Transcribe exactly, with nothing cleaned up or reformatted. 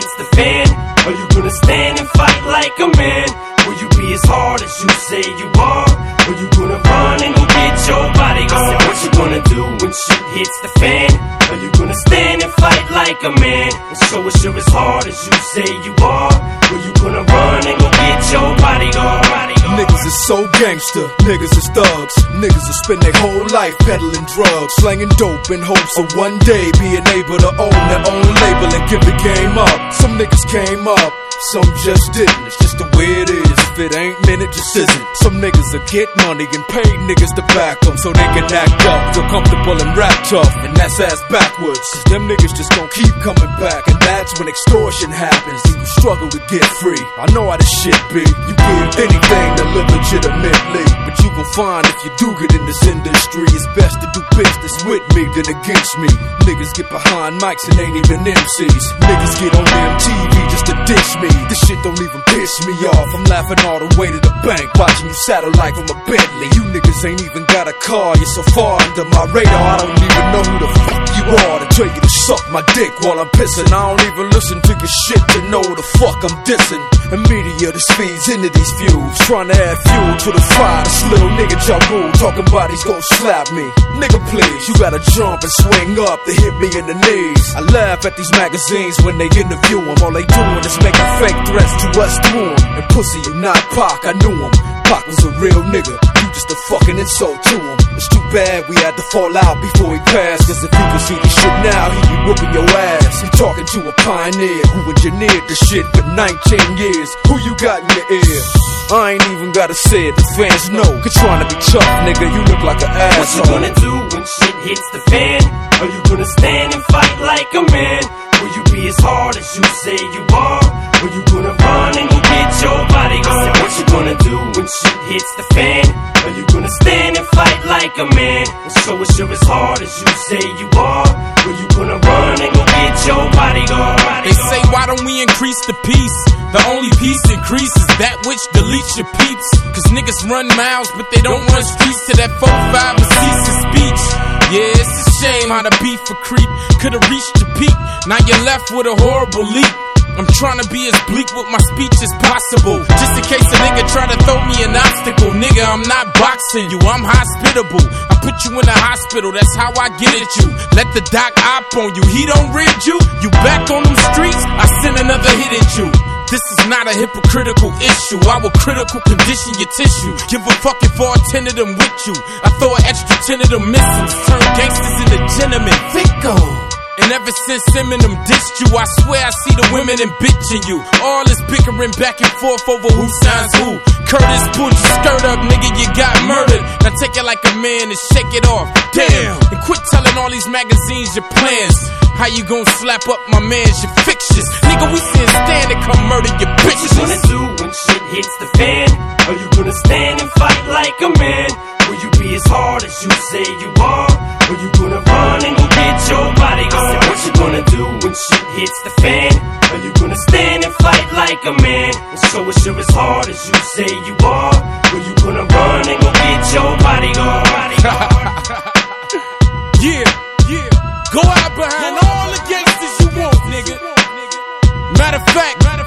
hits the fan? Are you gonna stand and fight like a man? Will you be as hard as you say you are? Or you gonna run and go get your bodyguard? What you gonna do when shit hits the fan? Are you gonna stand and fight like a man? And show us you're as hard as you say you are? Or you gonna run and go get your bodyguard? Niggas is so gangster, niggas is thugs. Niggas will spend their whole life peddling drugs, slanging dope in hopes of one day being able to own their own label and give the game up. Some niggas came up, some just didn't. It's just the way it is. If it ain't meant, it just isn't. Some niggas will get money and pay niggas to back them so they can act up, feel comfortable and rap tough, and that's ass backwards. Cause them niggas just gon' keep coming back, and that's when extortion happens and you struggle to get free. I know how this shit be. You give anything to live legitimately, but you gon' find if you do get in this industry, it's best to do business with me than against me. Niggas get behind mics and ain't even M Cs. Niggas get on M T V just to dish me. This shit don't even piss me off. I'm laughing all the way to the bank, watching you satellite from a Bentley. You niggas ain't even got a car, you're so far under my radar, I don't even know who the fuck you are to tell you to suck my dick while I'm pissing. I don't even listen to your shit to know who the fuck I'm dissing. And media just feeds into these views, trying to add fuel to the fire. This little nigga Ja Rule talking about he's gon' slap me. Nigga please, you gotta jump and swing up to hit me in the knees. I laugh at these magazines when they interview him. All they doing is making fake threats to us through him. And pussy, you not Pac, I knew him. Pac was a real nigga, you just a fucking insult to him. It's too bad we had to fall out before he passed, cause if you could see this shit now, he'd be whooping your ass. You talking to a pioneer who engineered the shit for nineteen years. Who you got in your ear? I ain't even gotta say it, the fans know. Cause trying to be tough, nigga, you look like an asshole. What you gonna do when shit hits the fan? Are you gonna stand and fight like a man? Will you be as hard as you say you are? Or you gonna run and go get your bodyguard? What you gonna do when shit hits the fan? Are you gonna stand and fight like a man? And show us you're as hard as you say you are? Or you gonna run and go get your bodyguard? They say why don't we increase the peace? The only peace increases that which deletes your peeps. Cause niggas run miles but they don't run streets to that four five and cease of speech. Yeah, it's a shame how the beef for creep could've reached your peak. Now you're left with a horrible leap. I'm trying to be as bleak with my speech as possible, just in case a nigga try to throw me an obstacle. Nigga, I'm not boxing you, I'm hospitable. I put you in the hospital, that's how I get at you. Let the doc op on you, he don't rid you. You back on them streets, I send another hit at you. This is not a hypocritical issue, I will critical condition your tissue. Give a fuck if all ten of them with you. I throw an extra ten of them missiles, turn gangsters into gentlemen. Fico. And ever since Eminem dissed you, I swear I see the women and bitching you. All this bickering back and forth over who signs who. Curtis pulled your skirt up, nigga, you got murdered. Now take it like a man and shake it off. Damn! And quit telling all these magazines your plans. How you gon' slap up my mans, you fictions. Nigga, we send stand and come murder your bitches. What you gonna do when shit hits the fan? Are you gonna stand and fight like a man? Will you be as hard as you say you are? Or you gonna run and go get your bodyguard? What you gonna do when shit hits the fan? Are you gonna stand and fight like a man? And show us you're as hard as you say you are? Or you gonna run and go get your bodyguard? Yeah, yeah. Go out behind all the gangsters you want, nigga. Matter of fact,